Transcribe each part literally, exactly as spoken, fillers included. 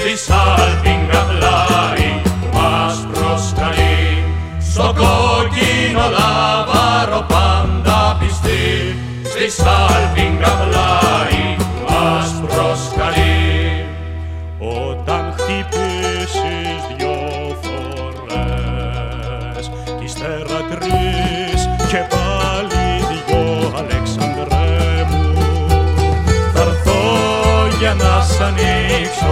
στη σάλπιγγα πλάι που μας προσκαλεί, στο κόκκινο λάβαρο πάντα πιστή, στη σάλπιγγα πλάι που μας προσκαλεί. Όταν χτυπήσεις δυο φορές κι ύστερα τρεις και πάλι δυο, Αλέξανδρε μου, θα'ρθώ για να σ' ανοίξω,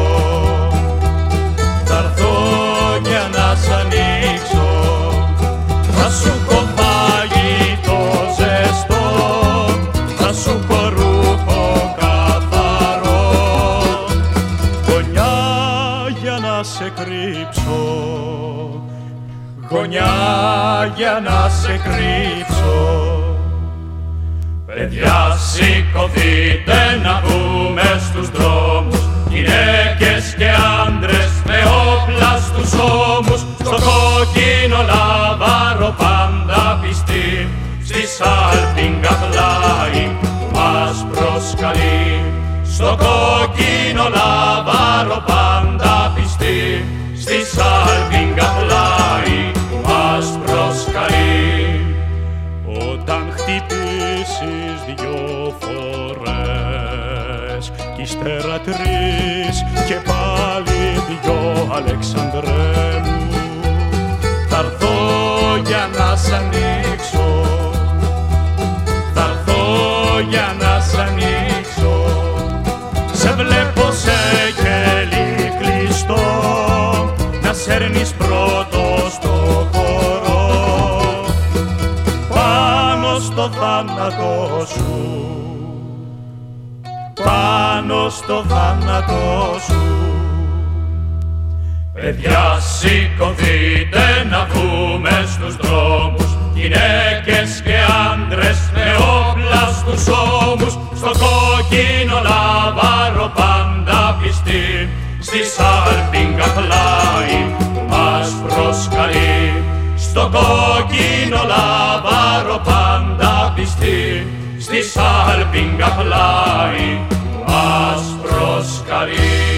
θα'ρθώ για να σ' ανοίξω, θα σου πω φαγητό ζεστό, θα σου πω ρούχο καθαρό, γωνιά για να σε κρύψω, γωνιά για να σε κρύψω. Παιδιά, σηκωθείτε να βγούμε στους δρόμους, γυναίκες και άντρες με όπλα στους ώμους, στο κόκκινο λάβαρο πάντα πιστοί, στη σάλπιγγα πλάι που μας προσκαλεί, στο κόκκινο λάβαρο πάντα πιστοί, στη σάλπιγγα πλάι που μας προσκαλεί. Όταν χτυπήσεις δυο φορές κι ύστερα τρεις και πάλι δυο, Αλέξανδρε μου, θα'ρθώ για να σ' ανοίξω, θα'ρθώ για να σ' ανοίξω, σε βλέπω σε κελί κλειστό, να σέρνεις πρώτο στο χορό, πάνω στο θάνατο σου, πάνω στο θάνατο σου. Παιδιά, σηκωθείτε να βγούμε στους δρόμους, γυναίκες και άντρες με όπλα στους ώμους, στο κόκκινο λάβαρο πάντα πιστοί, στη σάλπιγγα πλάι που μας προσκαλεί, στο κόκκινο λάβαρο πάντα πιστοί, στη σάλπιγγα πλάι που μας προσκαλεί.